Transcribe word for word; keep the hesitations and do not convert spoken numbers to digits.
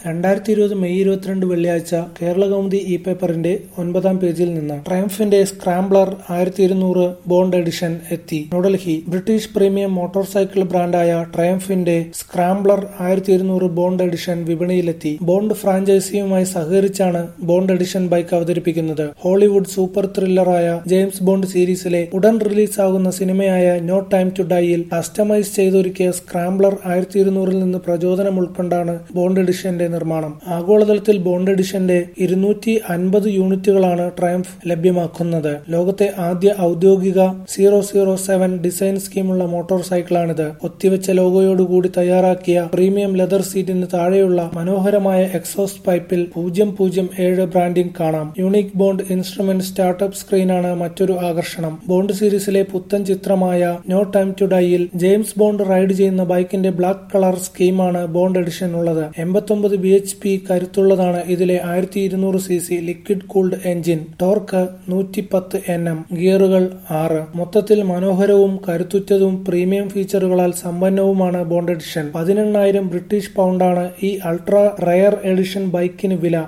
രണ്ടായിരത്തി ഇരുപത് മെയ് ഇരുപത്തിരണ്ട് വെള്ളിയാഴ്ച കേരളകൗമുദി ഇ പേപ്പറിന്റെ ഒൻപതാം പേജിൽ നിന്ന് ട്രയംഫിന്റെ സ്ക്രാംബ്ലർ ആയിരത്തി ഇരുന്നൂറ് ബോണ്ട് എഡിഷൻ എത്തി. New Delhi. British premium motorcycle ബ്രാൻഡായ ട്രയംഫിന്റെ സ്ക്രാംബ്ലർ ആയിരത്തി ഇരുന്നൂറ് ബോണ്ട് എഡിഷൻ വിപണിയിലെത്തി. ബോണ്ട് ഫ്രാഞ്ചൈസിയുമായി സഹകരിച്ചാണ് ബോണ്ട് എഡിഷൻ ബൈക്ക് അവതരിപ്പിക്കുന്നത്. ഹോളിവുഡ് സൂപ്പർ ത്രില്ലറായ ജെയിംസ് ബോണ്ട് സീരീസിലെ ഉടൻ റിലീസാകുന്ന സിനിമയായ നോ ടൈം ടു ഡൈയിൽ കസ്റ്റമൈസ് ചെയ്തൊരുക്കിയ സ്ക്രാംബ്ലർ ആയിരത്തി ഇരുന്നൂറിൽ നിന്ന് പ്രചോദനം ഉൾക്കൊണ്ടാണ് ബോണ്ട് എഡിഷന്റെ നിർമ്മാണം. ആഗോളതലത്തിൽ ബോണ്ട് എഡിഷന്റെ ഇരുന്നൂറ്റി അൻപത് യൂണിറ്റുകളാണ് ട്രയംഫ് ലഭ്യമാക്കുന്നത്. ലോകത്തെ ആദ്യ ഔദ്യോഗിക സീറോ സീറോ സെവൻ ഡിസൈൻ സ്കീമുള്ള മോട്ടോർ സൈക്കിളാണിത്. ഒത്തിവെച്ച ലോഗോയോടുകൂടി തയ്യാറാക്കിയ പ്രീമിയം ലെതർ സീറ്റിന് താഴെയുള്ള മനോഹരമായ എക്സോസ്റ്റ് പൈപ്പിൽ പൂജ്യം പൂജ്യം ഏഴ് ബ്രാൻഡിംഗ് കാണാം. യൂണിക് ബോണ്ട് ഇൻസ്ട്രുമെന്റ് സ്റ്റാർട്ടപ്പ് സ്ക്രീനാണ് മറ്റൊരു ആകർഷണം. ബോണ്ട് സീരീസിലെ പുത്തൻ ചിത്രമായ നോ ടൈം ടു ഡൈയിൽ ജെയിംസ് ബോണ്ട് റൈഡ് ചെയ്യുന്ന ബൈക്കിന്റെ ബ്ലാക്ക് കളർ സ്കീമാണ് ബോണ്ട് എഡിഷൻ ഉള്ളത്. എൺപത്തൊമ്പത് ബി എച്ച് പി കരുത്തുള്ളതാണ് ഇതിലെ ആയിരത്തി ഇരുന്നൂറ് C C liquid cooled engine. Torque നൂറ്റി പത്ത് എൻ എം. ഗിയറുകൾ ആറ്. മൊത്തത്തിൽ മനോഹരവും കരുത്തുറ്റതും പ്രീമിയം ഫീച്ചറുകളാൽ സമ്പന്നവുമാണ് ബോണ്ട് എഡിഷൻ. പതിനെണ്ണായിരം ബ്രിട്ടീഷ് പൗണ്ടാണ് ഈ അൾട്രാ റയർ എഡിഷൻ ബൈക്കിന് വില.